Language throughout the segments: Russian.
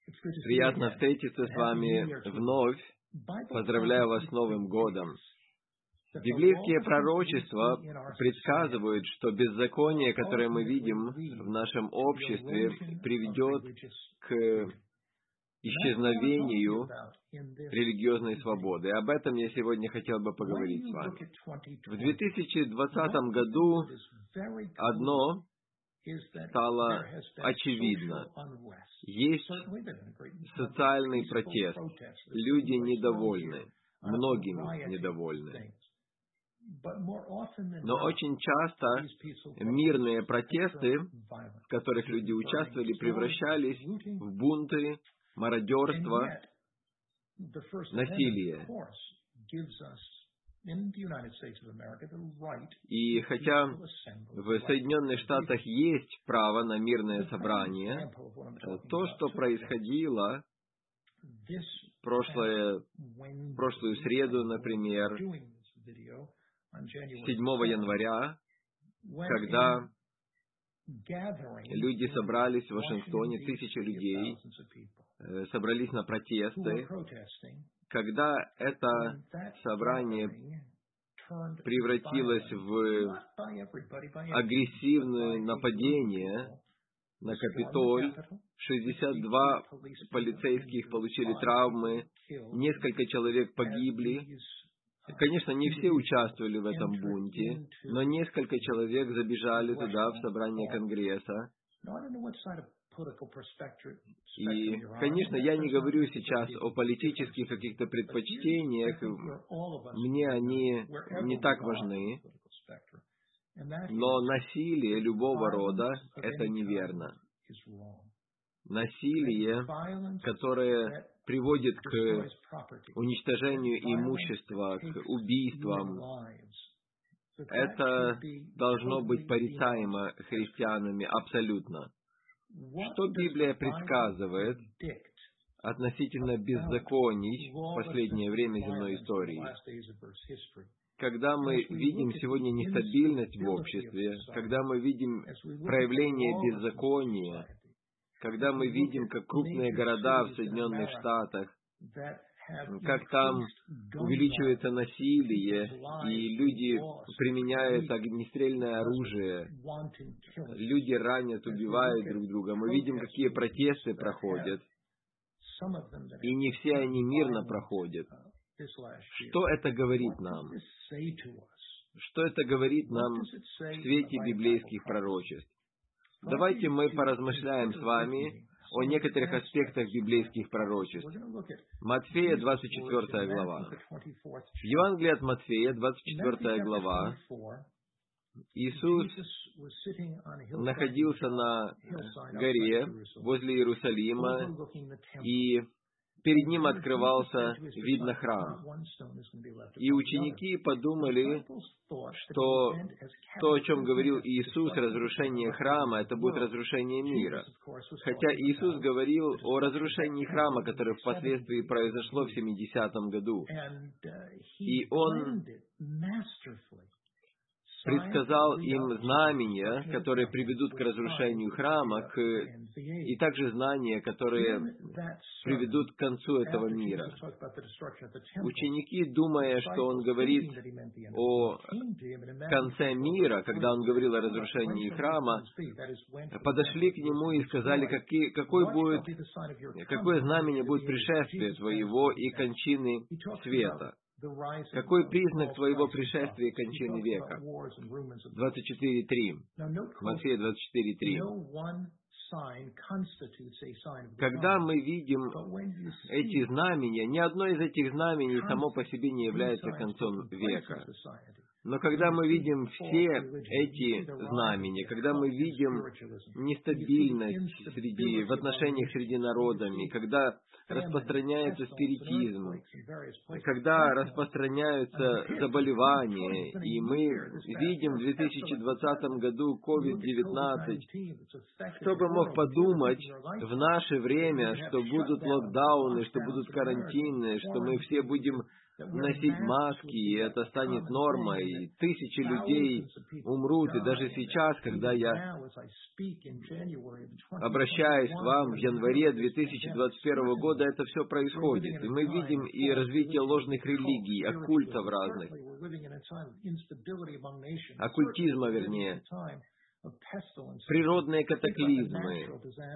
Приятно встретиться с вами вновь. Поздравляю вас с Новым годом. Библейские пророчества предсказывают, что беззаконие, которое мы видим в нашем обществе, приведет к исчезновению религиозной свободы. Об этом я сегодня хотел бы поговорить с вами. В 2020 году одно стало очевидно. Есть социальный протест. Люди недовольны. Многими недовольны. Но очень часто мирные протесты, в которых люди участвовали, превращались в бунты, мародерство, насилие. И хотя в Соединенных Штатах есть право на мирное собрание, то, что происходило в прошлую среду, например, 7 января, когда люди собрались в Вашингтоне, тысячи людей собрались на протесты, когда это собрание превратилось в агрессивное нападение на Капитоль, 62 полицейских получили травмы, несколько человек погибли. Конечно, не все участвовали в этом бунте, но несколько человек забежали туда, в собрание Конгресса. И, конечно, я не говорю сейчас о политических каких-то предпочтениях, мне они не так важны, но насилие любого рода — это неверно. Насилие, которое приводит к уничтожению имущества, к убийствам, это должно быть порицаемо христианами абсолютно. Что Библия предсказывает относительно беззаконий в последнее время земной истории? Когда мы видим сегодня нестабильность в обществе, когда мы видим проявление беззакония, когда мы видим, как крупные города в Соединенных Штатах, как там увеличивается насилие, и люди применяют огнестрельное оружие, люди ранят, убивают друг друга. Мы видим, какие протесты проходят, и не все они мирно проходят. Что это говорит нам? Что это говорит нам в свете библейских пророчеств? Давайте мы поразмышляем с вами о некоторых аспектах библейских пророчеств. Матфея, 24 глава. Евангелие от Матфея, 24 глава. Иисус находился на горе возле Иерусалима, и перед Ним открывался вид на храм. И ученики подумали, что то, о чем говорил Иисус, разрушение храма, это будет разрушение мира. Хотя Иисус говорил о разрушении храма, которое впоследствии произошло в 70-м году. И Он предсказал им знамения, которые приведут к разрушению храма, и также знания, которые приведут к концу этого мира. Ученики, думая, что он говорит о конце мира, когда он говорил о разрушении храма, подошли к нему и сказали, какое знамение будет пришествия твоего и кончины света. Какой признак твоего пришествия и кончины века? 24:3. Матфея 24:3. Когда мы видим эти знамения, ни одно из этих знамений само по себе не является концом века. Но когда мы видим все эти знамения, когда мы видим нестабильность в отношениях среди народами, когда распространяется спиритизм, когда распространяняются заболевания, и мы видим в 2020 году COVID-19, кто бы мог подумать в наше время, что будут локдауны, что будут карантины, что мы все будем носить маски, и это станет нормой, и тысячи людей умрут, и даже сейчас, когда я обращаюсь к вам в январе 2021 года, это все происходит. И мы видим и развитие ложных религий, оккультов разных, оккультизма, вернее, природные катаклизмы.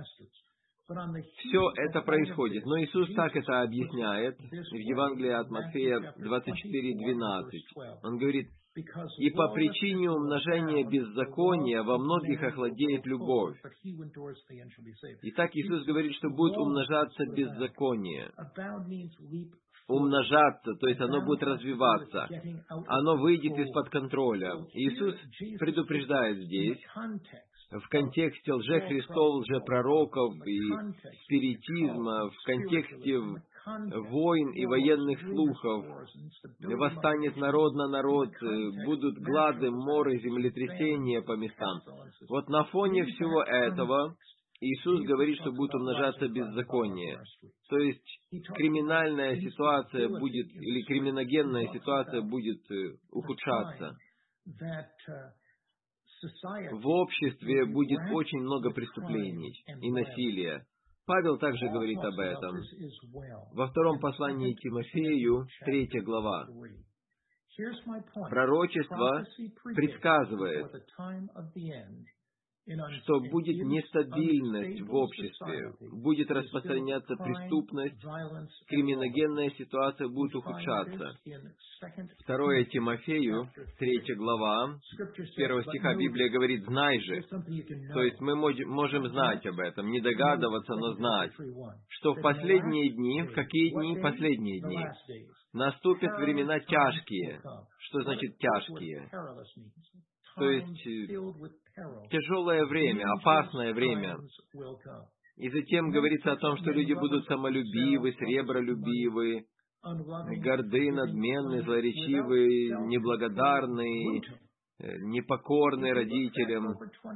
Все это происходит. Но Иисус так это объясняет в Евангелии от Матфея 24:12. Он говорит: «И по причине умножения беззакония во многих охладеет любовь». Итак, Иисус говорит, что будет умножаться беззаконие. Умножаться, то есть оно будет развиваться. Оно выйдет из-под контроля. Иисус предупреждает здесь, в контексте лжехристов, лжепророков и спиритизма, в контексте войн и военных слухов. Восстанет народ на народ, будут глады, моры, землетрясения по местам. Вот на фоне всего этого Иисус говорит, что будет умножаться беззаконие. То есть криминальная ситуация будет, или криминогенная ситуация будет ухудшаться. В обществе будет очень много преступлений и насилия. Павел также говорит об этом. Во втором послании Тимофею, 3 глава. Пророчество предсказывает, что будет нестабильность в обществе, будет распространяться преступность, криминогенная ситуация будет ухудшаться. 2 Тимофею, 3 глава, с 1 стиха Библия говорит: «Знай же». То есть мы можем знать об этом, не догадываться, но знать, что в последние дни, в какие дни? Последние дни. Наступят времена тяжкие. Что значит тяжкие? То есть тяжелое время, опасное время. И затем говорится о том, что люди будут самолюбивы, сребролюбивы, горды, надменны, злоречивы, неблагодарны, непокорны родителям,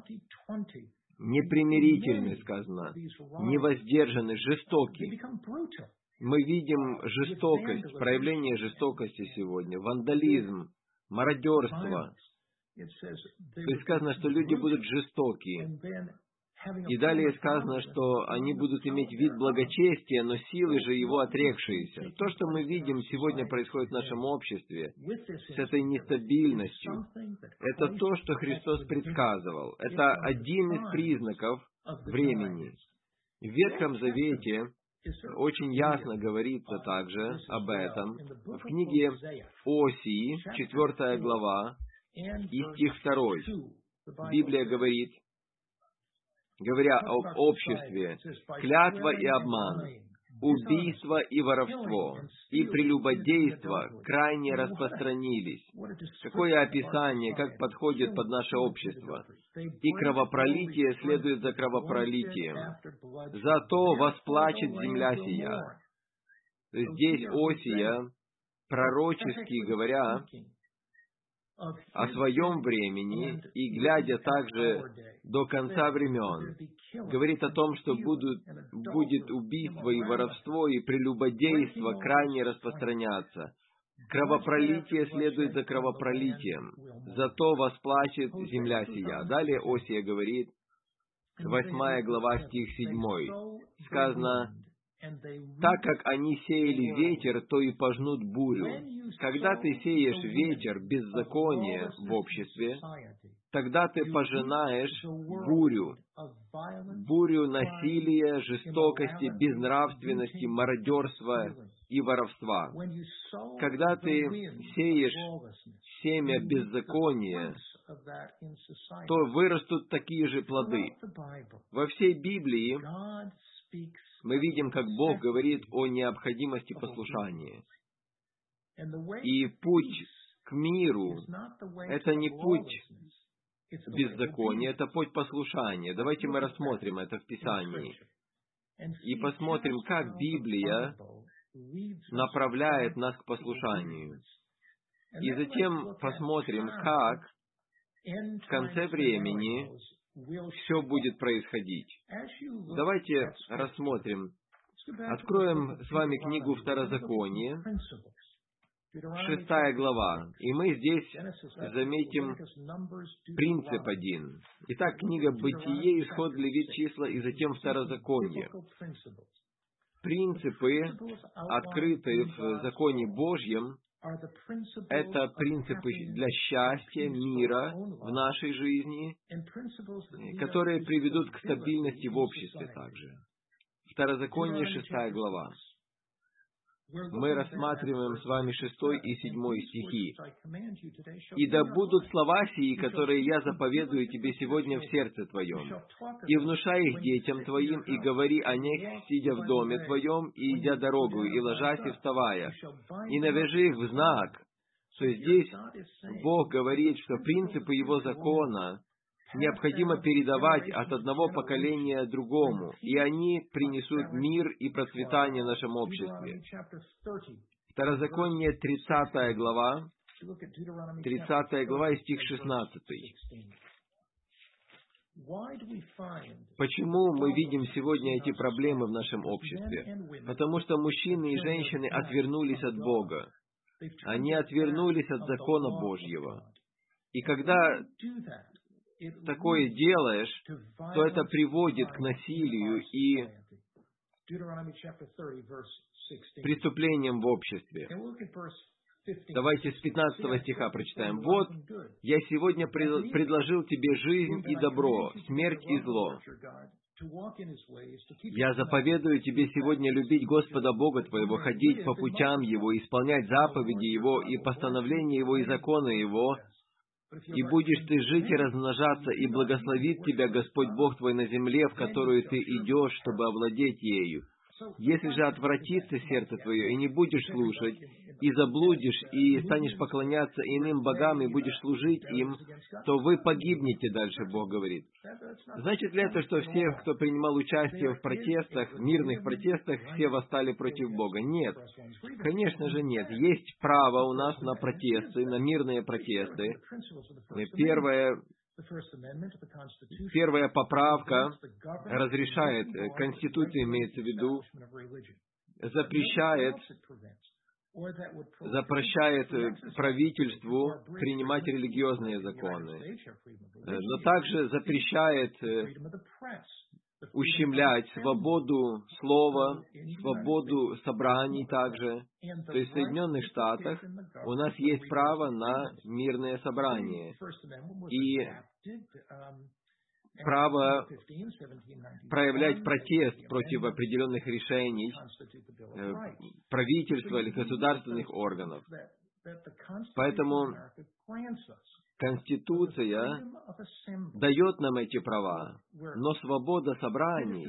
непримирительны, сказано, невоздержаны, жестоки. Мы видим жестокость, проявление жестокости сегодня, вандализм, мародерство. То есть сказано, что люди будут жестоки. И далее сказано, что они будут иметь вид благочестия, но силы же его отрекшиеся. То, что мы видим сегодня происходит в нашем обществе, с этой нестабильностью, это то, что Христос предсказывал. Это один из признаков времени. В Ветхом Завете очень ясно говорится также об этом. В книге Осии, 4 глава, и стих 2. Библия говорит, говоря об обществе: «Клятва и обман, убийство и воровство, и прелюбодейство крайне распространились». Какое описание, как подходит под наше общество. «И кровопролитие следует за кровопролитием. Зато восплачет земля сия». То есть здесь Осия, пророчески говоря о своем времени и глядя также до конца времен, говорит о том, что будет убийство и воровство, и прелюбодейство крайне распространяться. Кровопролитие следует за кровопролитием, зато восплачет земля сия. Далее Осия говорит, 8 глава, стих 7, сказано: «Так как они сеяли ветер, то и пожнут бурю». Когда ты сеешь ветер беззакония в обществе, тогда ты пожинаешь бурю насилия, жестокости, безнравственности, мародерства и воровства. Когда ты сеешь семя беззакония, то вырастут такие же плоды. Во всей Библии мы видим, как Бог говорит о необходимости послушания. И путь к миру — это не путь беззакония, это путь послушания. Давайте мы рассмотрим это в Писании. И посмотрим, как Библия направляет нас к послушанию. И затем посмотрим, как в конце времени все будет происходить. Давайте рассмотрим. Откроем с вами книгу Второзаконие. 6 глава. И мы здесь заметим принцип один. Итак, книга Бытие, Исход, Левит, Числа и затем Второзаконие. Принципы, открытые в законе Божьем, это принципы для счастья, мира в нашей жизни, которые приведут к стабильности в обществе также. Второзаконие, 6 глава. Мы рассматриваем с вами 6 и 7 стихи. «И да будут слова сии, которые я заповедую тебе сегодня в сердце твоем, и внушай их детям твоим, и говори о них, сидя в доме твоем, и идя дорогу, и ложась, и вставая, и навяжи их в знак». То есть здесь Бог говорит, что принципы Его закона необходимо передавать от одного поколения другому, и они принесут мир и процветание в нашем обществе. Второзаконие, 30 глава, 30 глава и стих 16. Почему мы видим сегодня эти проблемы в нашем обществе? Потому что мужчины и женщины отвернулись от Бога. Они отвернулись от закона Божьего. И когда такое делаешь, то это приводит к насилию и преступлениям в обществе. Давайте с 15 стиха прочитаем. «Вот, я сегодня предложил тебе жизнь и добро, смерть и зло. Я заповедую тебе сегодня любить Господа Бога твоего, ходить по путям Его, исполнять заповеди Его и постановления Его и законы Его, и будешь ты жить и размножаться, и благословит тебя Господь Бог твой на земле, в которую ты идешь, чтобы овладеть ею. Если же отвратится сердце твое, и не будешь слушать, и заблудишь, и станешь поклоняться иным богам, и будешь служить им, то вы погибнете», дальше Бог говорит. Значит ли это, что все, кто принимал участие в протестах, в мирных протестах, все восстали против Бога? Нет. Конечно же нет. Есть право у нас на протесты, на мирные протесты. Первая поправка разрешает, Конституция имеется в виду, запрещает правительству принимать религиозные законы, но также запрещает ущемлять свободу слова, свободу собраний также. То есть в Соединенных Штатах у нас есть право на мирное собрание и право проявлять протест против определенных решений правительства или государственных органов. Поэтому Конституция дает нам эти права, но свобода собраний,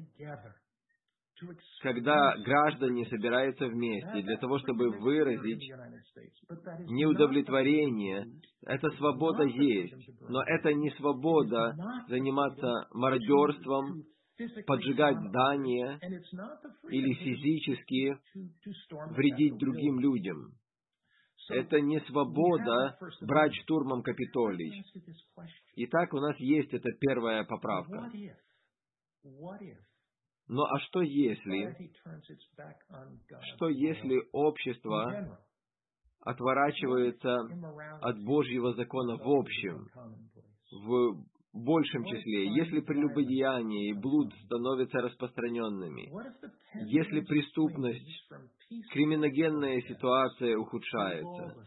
когда граждане собираются вместе для того, чтобы выразить неудовлетворение, эта свобода есть, но это не свобода заниматься мародерством, поджигать здания или физически вредить другим людям. Это не свобода брать штурмом Капитолий. Итак, у нас есть эта первая поправка. Но а что если общество отворачивается от Божьего закона в общем, в большем числе, если прелюбодеяние и блуд становятся распространенными, если преступность, криминогенная ситуация ухудшается?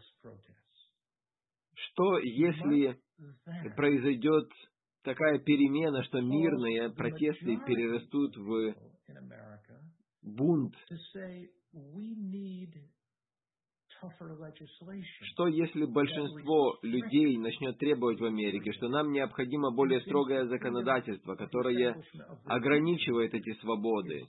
Что, если произойдет такая перемена, что мирные протесты перерастут в бунт? Что, если большинство людей начнет требовать в Америке, что нам необходимо более строгое законодательство, которое ограничивает эти свободы?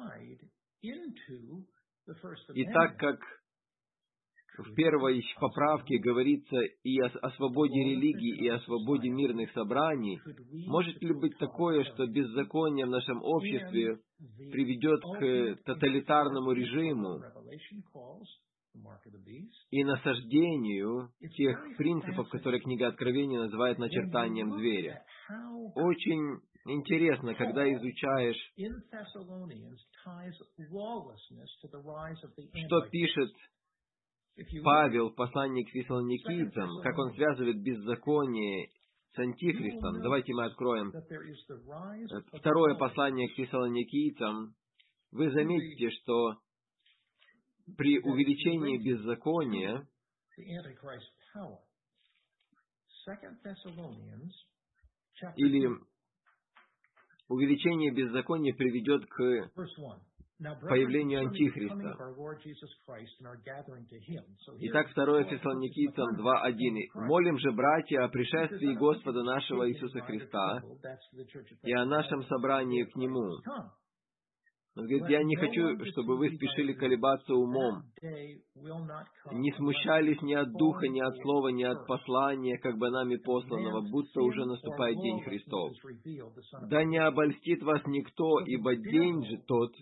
И так как в первой поправке говорится и о свободе религии, и о свободе мирных собраний, может ли быть такое, что беззаконие в нашем обществе приведет к тоталитарному режиму и насаждению тех принципов, которые книга Откровения называет начертанием зверя? Очень интересно, когда изучаешь, что пишет Павел в послании к фессалоникийцам, как он связывает беззаконие с антихристом. Давайте мы откроем второе послание к фессалоникийцам. Вы заметите, что при увеличении беззакония или увеличение беззакония приведет к появлению Антихриста. Итак, 2 Фессалоникийцам 2:1. «Молим же, братья, о пришествии Господа нашего Иисуса Христа и о нашем собрании к Нему». Он говорит, я не хочу, чтобы вы спешили колебаться умом, не смущались ни от духа, ни от слова, ни от послания, как бы нами посланного, будто уже наступает день Христов. Да не обольстит вас никто, ибо день тот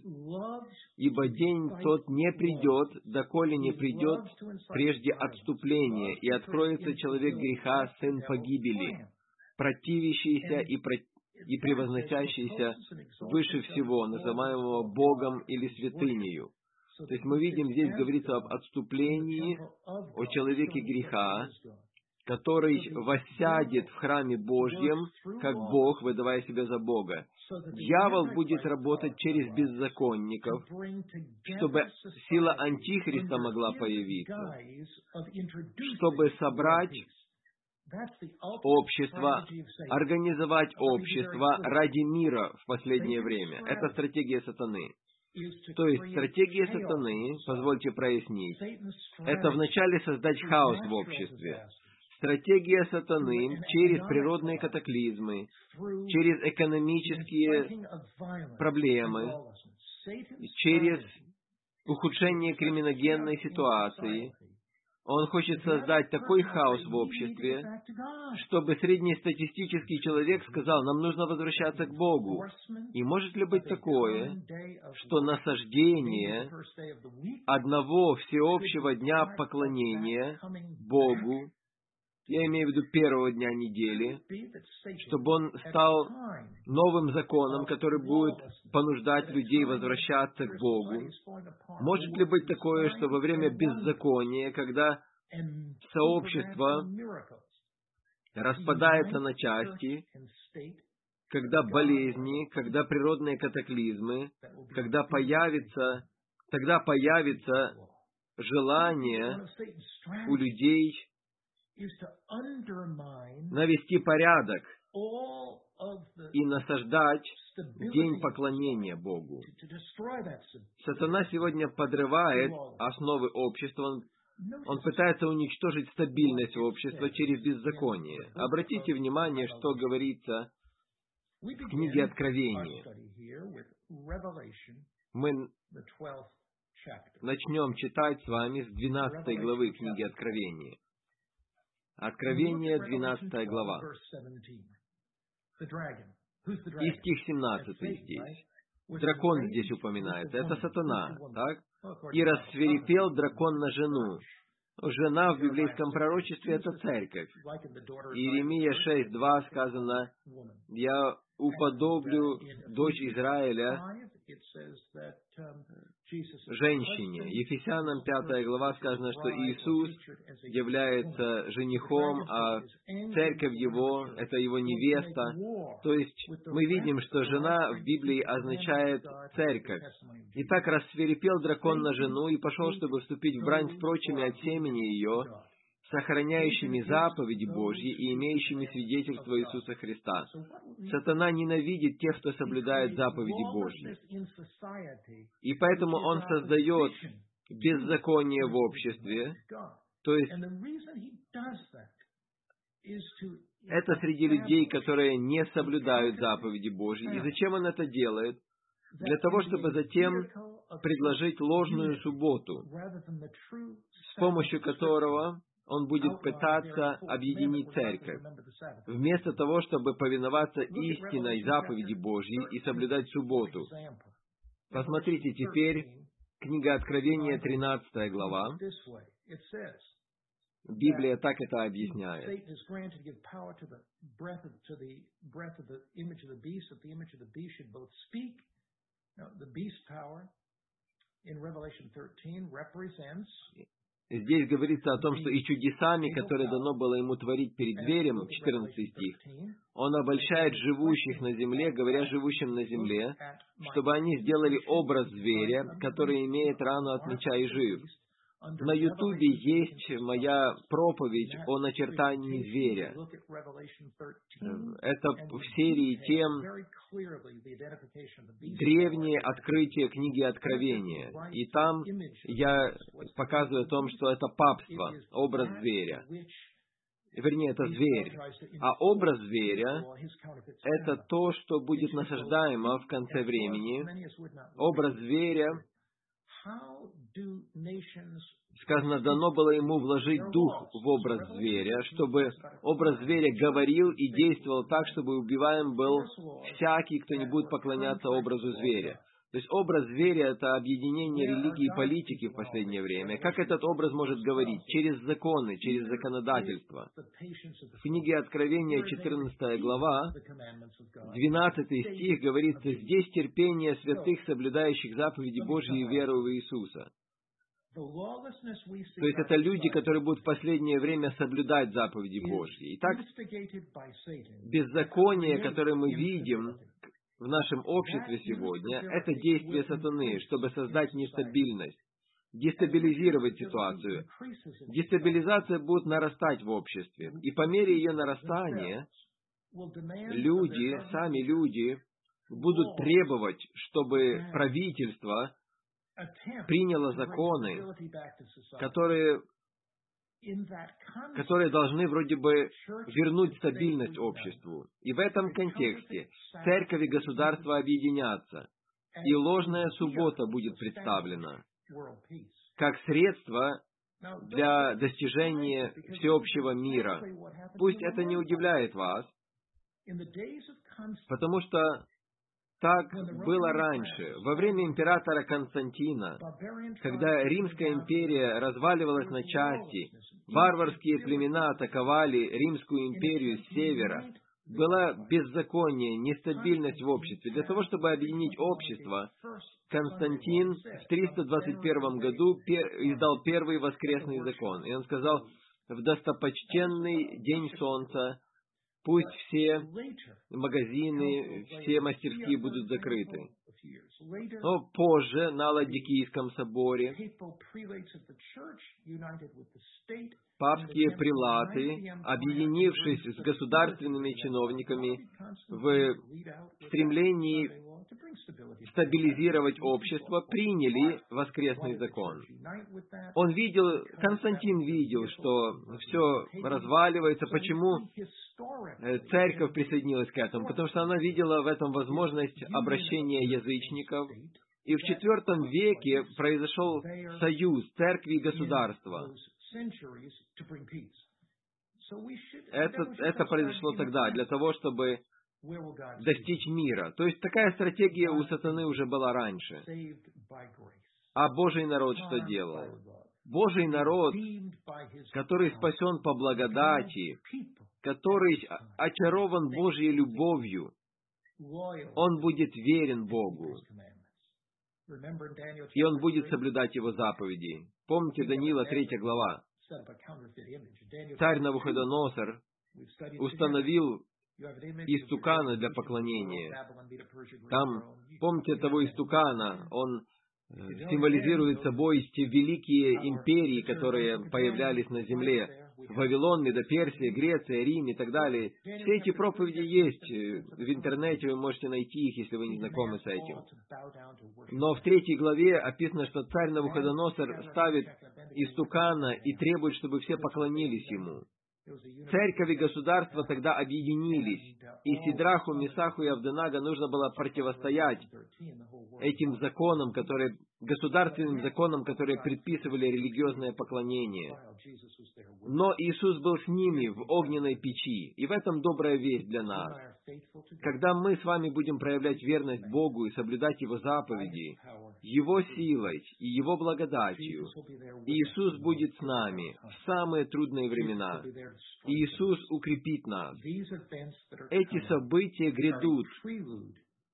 не придет, доколе не придет прежде отступление, и откроется человек греха, сын погибели, противящийся и превозносящийся выше всего, называемого Богом или святынею. То есть мы видим, здесь говорится об отступлении, о человеке греха, который воссядет в храме Божьем, как Бог, выдавая себя за Бога. Дьявол будет работать через беззаконников, чтобы сила Антихриста могла появиться, чтобы собрать общество, организовать общество ради мира в последнее время. Это стратегия сатаны. То есть стратегия сатаны, позвольте прояснить, это вначале создать хаос в обществе. Стратегия сатаны через природные катаклизмы, через экономические проблемы, через ухудшение криминогенной ситуации. Он хочет создать такой хаос в обществе, чтобы среднестатистический человек сказал, нам нужно возвращаться к Богу. И может ли быть такое, что насаждение одного всеобщего дня поклонения Богу, я имею в виду первого дня недели, чтобы он стал новым законом, который будет понуждать людей возвращаться к Богу? Может ли быть такое, что во время беззакония, когда сообщество распадается на части, когда болезни, когда природные катаклизмы, тогда появится желание у людей навести порядок и насаждать день поклонения Богу. Сатана сегодня подрывает основы общества, он пытается уничтожить стабильность общества через беззаконие. Обратите внимание, что говорится в книге Откровения. Мы начнем читать с вами с 12 главы книги Откровения. Откровение, 12 глава. И стих 17 здесь. Дракон здесь упоминается. Это сатана, так? «И рассвирепел дракон на жену». Жена в библейском пророчестве — это церковь. Иеремия 6:2 сказано, «Я уподоблю дочь Израиля женщине». Ефесянам 5 глава сказано, что Иисус является женихом, а церковь Его — это Его невеста. То есть мы видим, что жена в Библии означает церковь. Итак, рассвирепел дракон на жену и пошел, чтобы вступить в брань с прочими от семени ее, сохраняющими заповеди Божьи и имеющими свидетельство Иисуса Христа. Сатана ненавидит тех, кто соблюдает заповеди Божьи. И поэтому он создает беззаконие в обществе. То есть это среди людей, которые не соблюдают заповеди Божьи. И зачем он это делает? Для того, чтобы затем предложить ложную субботу, с помощью которого он будет пытаться объединить церковь, вместо того, чтобы повиноваться истинной заповеди Божьей и соблюдать субботу. Посмотрите теперь, книга Откровения, 13 глава. Библия так это объясняет. здесь говорится о том, что и чудесами, которые дано было ему творить перед зверем, 14 стих, он обольщает живущих на земле, говоря живущим на земле, чтобы они сделали образ зверя, который имеет рану от меча и жив. На Ютубе есть моя проповедь о начертании зверя. Это в серии тем «Древние открытия книги Откровения». И там я показываю о том, что это папство, образ зверя. Вернее, это зверь. А образ зверя — это то, что будет насаждаемо в конце времени. Образ зверя, сказано, дано было ему вложить дух в образ зверя, чтобы образ зверя говорил и действовал так, чтобы убиваем был всякий, кто не будет поклоняться образу зверя. То есть образ зверя — это объединение религии и политики в последнее время. Как этот образ может говорить? Через законы, через законодательство. В книге Откровения, 14 глава, 12 стих, говорится: «Здесь терпение святых, соблюдающих заповеди Божьи и веру в Иисуса». То есть это люди, которые будут в последнее время соблюдать заповеди Божьи. Итак, беззаконие, которое мы видим в нашем обществе сегодня, это действие сатаны, чтобы создать нестабильность, дестабилизировать ситуацию. Дестабилизация будет нарастать в обществе. И по мере ее нарастания сами люди будут требовать, чтобы правительство приняло законы, которые должны вроде бы вернуть стабильность обществу. И в этом контексте церковь и государство объединятся, и ложная суббота будет представлена как средство для достижения всеобщего мира. Пусть это не удивляет вас, потому что так было раньше, во время императора Константина, когда Римская империя разваливалась на части, варварские племена атаковали Римскую империю с севера, было беззаконие, нестабильность в обществе. Для того, чтобы объединить общество, Константин в 321 году издал первый воскресный закон. И он сказал: «В достопочтенный день солнца пусть все магазины, все мастерские будут закрыты». Но позже, на Ладикийском соборе, папские прелаты, объединившись с государственными чиновниками в стремлении стабилизировать общество, приняли воскресный закон. Константин видел, что все разваливается. Почему церковь присоединилась к этому? Потому что она видела в этом возможность обращения язычников. И в IV веке произошел союз церкви и государства. Это произошло тогда, для того, чтобы достичь мира. То есть такая стратегия у сатаны уже была раньше. А Божий народ что делал? Божий народ, который спасен по благодати, который очарован Божьей любовью, он будет верен Богу, и он будет соблюдать Его заповеди. Помните Даниила 3 глава? Царь Навуходоносор установил истукана для поклонения. Там, помните того истукана, он символизирует собой те великие империи, которые появлялись на земле. Вавилон, Медоперсия, Греция, Рим и так далее. Все эти проповеди есть в интернете, вы можете найти их, если вы не знакомы с этим. Но в 3 главе описано, что царь Навуходоносор ставит истукана и требует, чтобы все поклонились ему. Церковь и государство тогда объединились, и Сидраху, Месаху и Авденага нужно было противостоять этим законам, государственным законам, которые предписывали религиозное поклонение. Но Иисус был с ними в огненной печи, и в этом добрая весть для нас. Когда мы с вами будем проявлять верность Богу и соблюдать Его заповеди, Его силой и Его благодатью, Иисус будет с нами в самые трудные времена. Иисус укрепит нас. Эти события грядут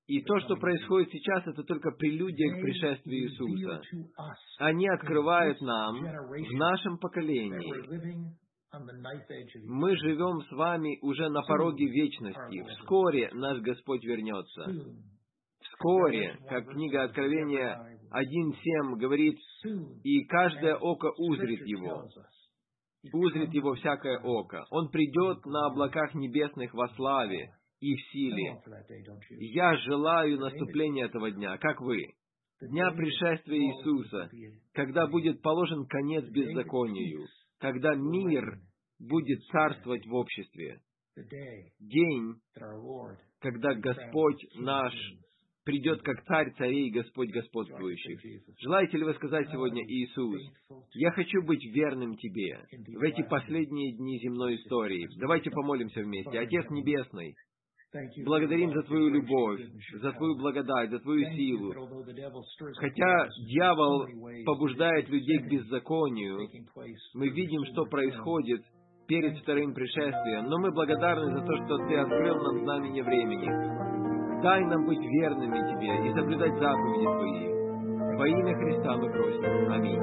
И то, что происходит сейчас, это только прелюдия к пришествию Иисуса. Они открывают нам, в нашем поколении, мы живем с вами уже на пороге вечности. Вскоре наш Господь вернется. Вскоре, как книга Откровения 1:7 говорит, и каждое око узрит Его. Узрит Его всякое око. Он придет на облаках небесных во славе и в силе. Я желаю наступления этого дня, как вы. Дня пришествия Иисуса, когда будет положен конец беззаконию, когда мир будет царствовать в обществе. День, когда Господь наш придет как Царь царей и Господь господствующих. Желаете ли вы сказать сегодня: Иисус, я хочу быть верным Тебе в эти последние дни земной истории? Давайте помолимся вместе. Отец Небесный, благодарим за Твою любовь, за Твою благодать, за Твою силу. Хотя дьявол побуждает людей к беззаконию, мы видим, что происходит перед вторым пришествием, но мы благодарны за то, что Ты открыл нам знамение времени. Дай нам быть верными Тебе и соблюдать заповеди Твои. Во имя Христа мы просим. Аминь.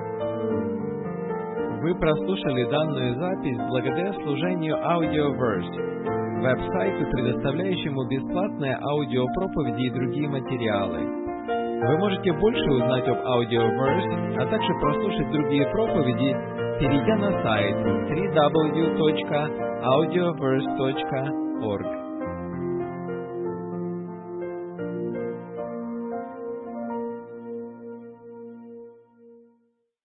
Вы прослушали данную запись благодаря служению Audioverse, веб-сайту, предоставляющему бесплатные аудиопроповеди и другие материалы. Вы можете больше узнать об Audioverse, а также прослушать другие проповеди, перейдя на сайт www.audioverse.org.